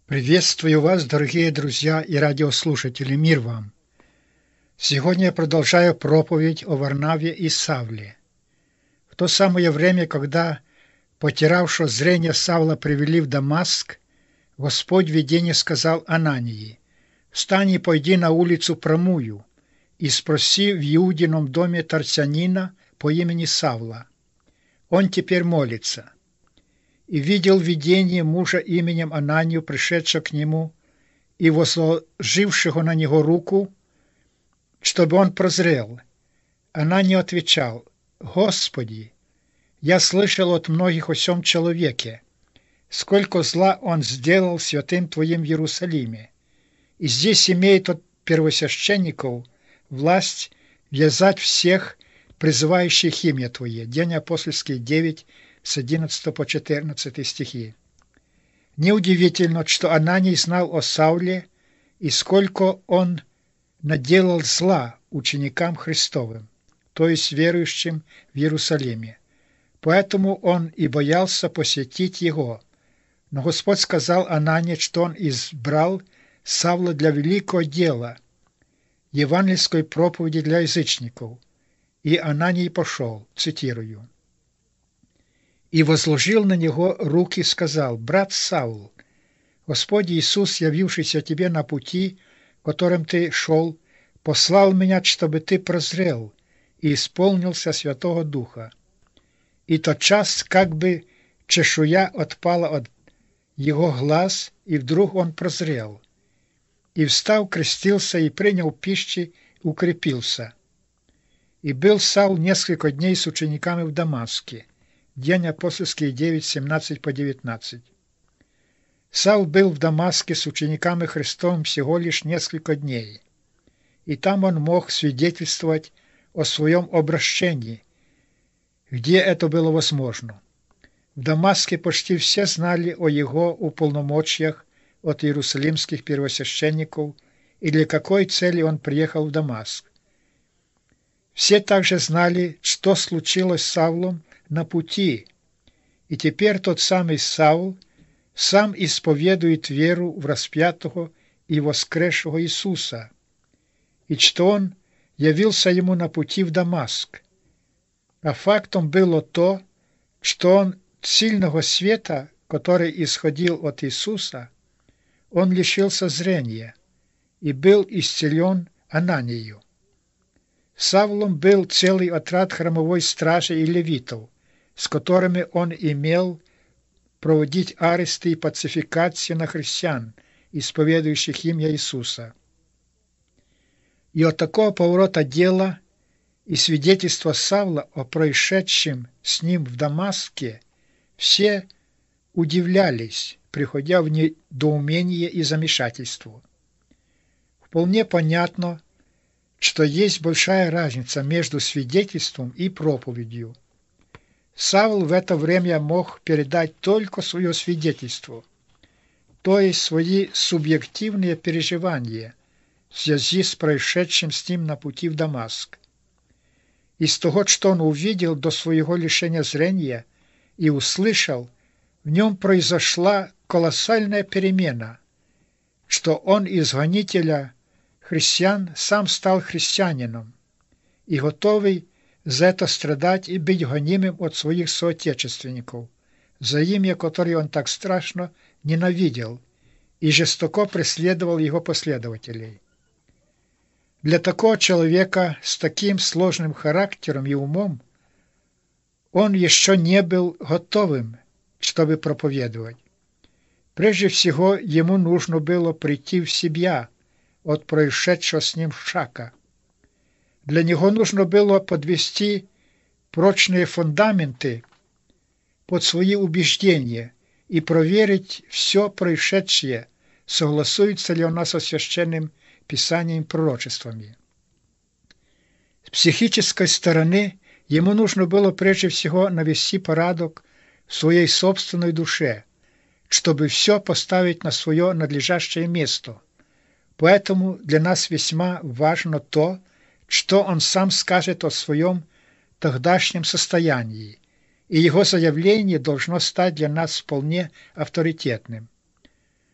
Приветствую вас, дорогие друзья и радиослушатели, мир вам! Сегодня я продолжаю проповедь о Варнаве и Савле. В то самое время, когда потерявшего зрение Савла привели в Дамаск, Господь в видении сказал Анании: «Встань и пойди на улицу Промую и спроси в Иудином доме Тарсянина по имени Савла. Он теперь молится». И видел видение мужа именем Ананию, пришедшего к нему и возложившего на него руку, чтобы он прозрел. Анания отвечал: «Господи, я слышал от многих о сем человеке, сколько зла он сделал святым Твоим в Иерусалиме, и здесь имеет от первосвященников власть вязать всех, призывающих имя Твое». День апостольский 9, с 11 по 14 стихи. Неудивительно, что Ананий знал о Сауле и сколько он наделал зла ученикам Христовым, то есть верующим в Иерусалиме. Поэтому он и боялся посетить его. Но Господь сказал Анании, что он избрал Савла для великого дела, евангельской проповеди для язычников. И Ананий пошел, цитирую: «И возложил на него руки, сказал: брат Саул, Господь Иисус, явившийся тебе на пути, которым ты шел, послал меня, чтобы ты прозрел и исполнился Святого Духа». И тотчас как бы чешуя отпала от его глаз, и вдруг он прозрел. И встав, крестился и принял пищи, укрепился. И был Саул несколько дней с учениками в Дамаске. День апостольский 9, 17 по 19. Саул был в Дамаске с учениками Христовым всего лишь несколько дней, и там он мог свидетельствовать о своем обращении, где это было возможно. В Дамаске почти все знали о его уполномочиях от иерусалимских первосвященников и для какой цели он приехал в Дамаск. Все также знали, что случилось с Савлом на пути, и теперь тот самый Саул сам исповедует веру в распятого и воскресшего Иисуса, и что он явился ему на пути в Дамаск. А фактом было то, что он сильного света, который исходил от Иисуса, он лишился зрения и был исцелен Ананию. Савлом был целый отряд храмовой стражи и левитов, с которыми он имел проводить аресты и пацификацию на христиан, исповедующих имя Иисуса. И от такого поворота дела и свидетельства Савла о происшедшем с ним в Дамаске все удивлялись, приходя в недоумение и замешательство. Вполне понятно, что есть большая разница между свидетельством и проповедью. Савл в это время мог передать только свое свидетельство, то есть свои субъективные переживания в связи с происшедшим с ним на пути в Дамаск. Из того, что он увидел до своего лишения зрения и услышал, в нем произошла колоссальная перемена, что он из гонителя христиан сам стал христианином и готовый за это страдать и быть гонимым от своих соотечественников, за имя, которое он так страшно ненавидел и жестоко преследовал его последователей. Для такого человека с таким сложным характером и умом он еще не был готовым, чтобы проповедовать. Прежде всего, ему нужно было прийти в себя от происшедшего с ним шока. Для него нужно было подвести прочные фундаменты под свои убеждения и проверить все происшедшее, согласуется ли оно со священным писанием и пророчествами. С психической стороны ему нужно было прежде всего навести порядок в своей собственной душе, чтобы все поставить на свое надлежащее место. Поэтому для нас весьма важно то, что он сам скажет о своем тогдашнем состоянии, и его заявление должно стать для нас вполне авторитетным.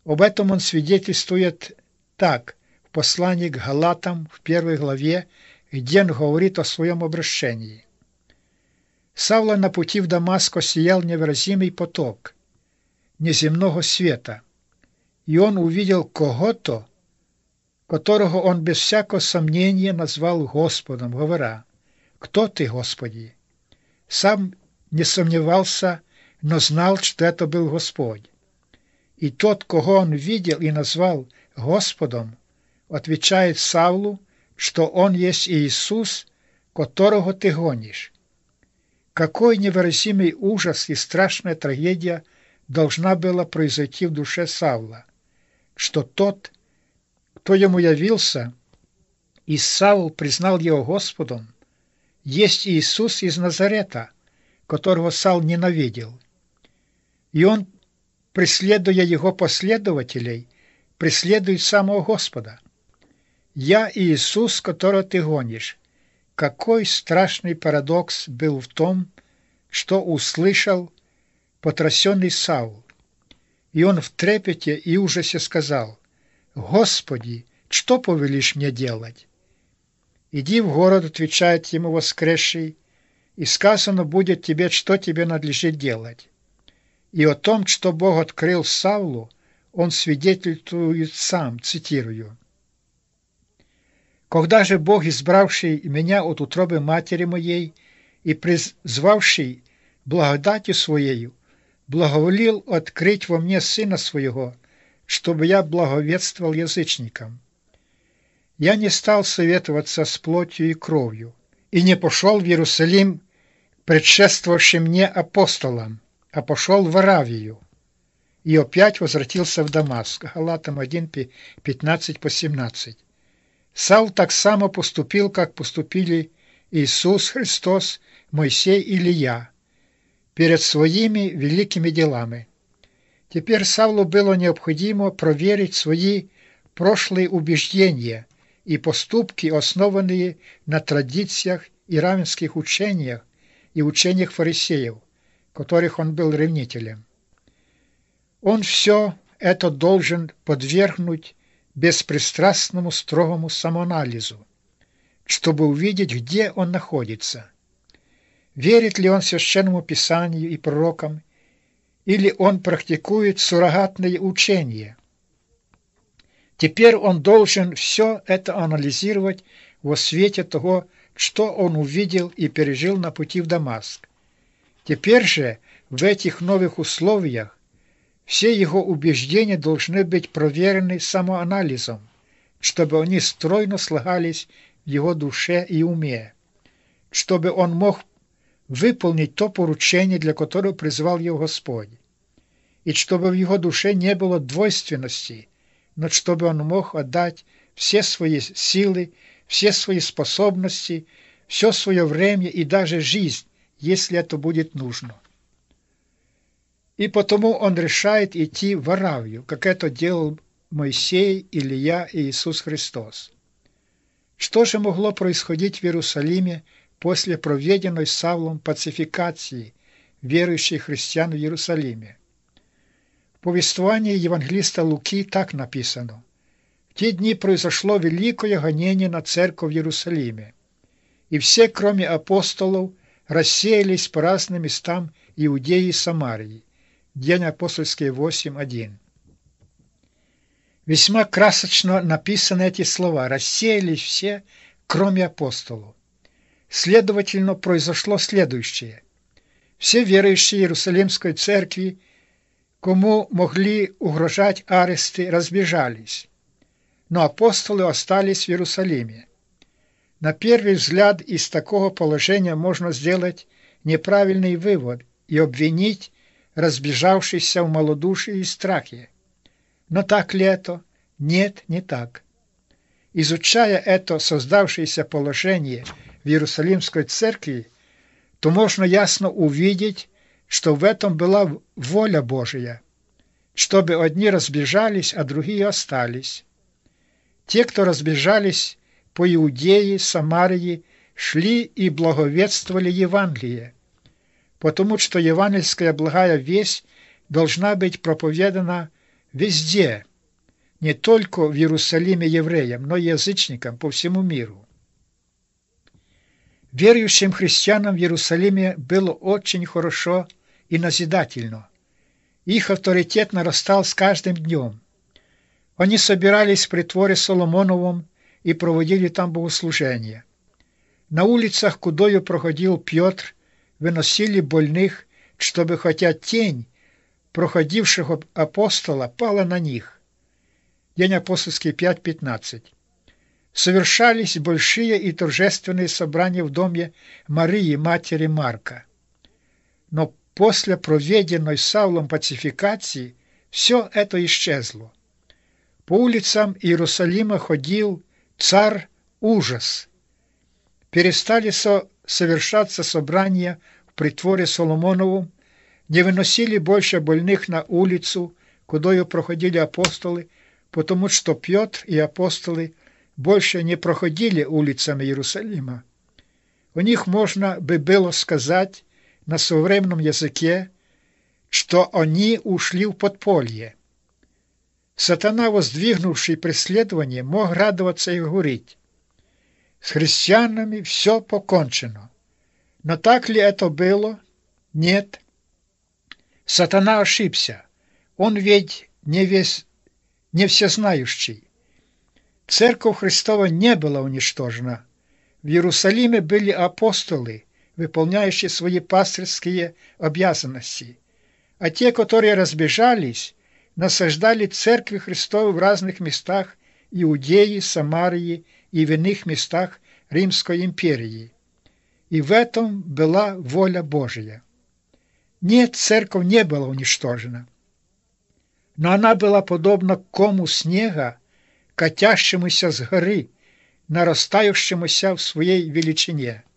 Об этом он свидетельствует так в послании к Галатам в 1 главе, где он говорит о своем обращении. Савла на пути в Дамаск сиял невыразимый поток неземного света, и он увидел кого-то, которого он без всякого сомнения назвал Господом, говоря: «Кто ты, Господи?» Сам не сомневался, но знал, что это был Господь. И тот, кого он видел и назвал Господом, отвечает Савлу, что он есть Иисус, которого ты гонишь. Какой невыразимый ужас и страшная трагедия должна была произойти в душе Савла, что тот, кто ему явился, и Савл признал его Господом, есть Иисус из Назарета, которого Савл ненавидел. И он, преследуя его последователей, преследует самого Господа. «Я Иисус, которого ты гонишь». Какой страшный парадокс был в том, что услышал потрясенный Саул. И он в трепете и ужасе сказал: «Господи, что повелишь мне делать?» «Иди в город», — отвечает ему воскресший, «и сказано будет тебе, что тебе надлежит делать». И о том, что Бог открыл Савлу, он свидетельствует сам, цитирую: «Когда же Бог, избравший меня от утробы матери моей и призвавший благодатью Своею, благоволил открыть во мне Сына Своего, чтобы я благовествовал язычникам, я не стал советоваться с плотью и кровью, и не пошел в Иерусалим предшествовавшим мне апостолам, а пошел в Аравию, и опять возвратился в Дамаск». Галатам 1, 15-17. Савл так само поступил, как поступили Иисус Христос, Моисей и Илия перед своими великими делами. Теперь Савлу было необходимо проверить свои прошлые убеждения и поступки, основанные на традициях и равенских учениях и учениях фарисеев, которых он был ревнителем. Он все это должен подвергнуть беспристрастному строгому самоанализу, чтобы увидеть, где он находится. Верит ли он Священному Писанию и пророкам, или он практикует суррогатные учения. Теперь он должен все это анализировать во свете того, что он увидел и пережил на пути в Дамаск. Теперь же в этих новых условиях все его убеждения должны быть проверены самоанализом, чтобы они стройно слагались в его душе и уме, чтобы он мог выполнить то поручение, для которого призвал его Господь, и чтобы в его душе не было двойственности, но чтобы он мог отдать все свои силы, все свои способности, все свое время и даже жизнь, если это будет нужно. И потому он решает идти в Аравию, как это делал Моисей, Илия и Иисус Христос. Что же могло происходить в Иерусалиме после проведенной Савлом пацификации верующих христиан в Иерусалиме? В повествовании евангелиста Луки так написано: «В те дни произошло великое гонение на церковь в Иерусалиме, и все, кроме апостолов, рассеялись по разным местам Иудеи и Самарии». Деяния апостольские 8:1. Весьма красочно написаны эти слова: «рассеялись все, кроме апостолов». Следовательно, произошло следующее. Все верующие Иерусалимской церкви, кому могли угрожать аресты, разбежались, но апостолы остались в Иерусалиме. На первый взгляд из такого положения можно сделать неправильный вывод и обвинить разбежавшихся в малодушии и страхе. Но так ли это? Нет, не так. Изучая это создавшееся положение в Иерусалимской церкви, то можно ясно увидеть, что в этом была воля Божия, чтобы одни разбежались, а другие остались. Те, кто разбежались по Иудее, Самарии, шли и благовествовали Евангелие, потому что евангельская благая весть должна быть проповедана везде, не только в Иерусалиме евреям, но и язычникам по всему миру. Верующим христианам в Иерусалиме было очень хорошо и назидательно. Их авторитет нарастал с каждым днем. Они собирались в притворе Соломоновом и проводили там богослужения. На улицах, кудою проходил Петр, выносили больных, чтобы хотя тень проходившего апостола пала на них. День апостольский 5:15. Совершались большие и торжественные собрания в доме Марии, матери Марка. Но после проведенной Савлом пацификации все это исчезло. По улицам Иерусалима ходил царь ужас. Перестали совершаться собрания в притворе Соломоновом, не выносили больше больных на улицу, кудою проходили апостолы, потому что Петр и апостолы больше не проходили улицами Иерусалима. У них можно бы было сказать на современном языке, что они ушли в подполье. Сатана, воздвигнувший преследование, мог радоваться и говорить: «С христианами все покончено». Но так ли это было? Нет. Сатана ошибся. Он ведь не всезнающий. Церковь Христова не была уничтожена. В Иерусалиме были апостолы, выполняющие свои пастырские обязанности, а те, которые разбежались, насаждали церкви Христовы в разных местах Иудеи, Самарии и в иных местах Римской империи. И в этом была воля Божия. Нет, церковь не была уничтожена, но она была подобна кому снега, катящемуся с горы, нарастающемуся в своей величине.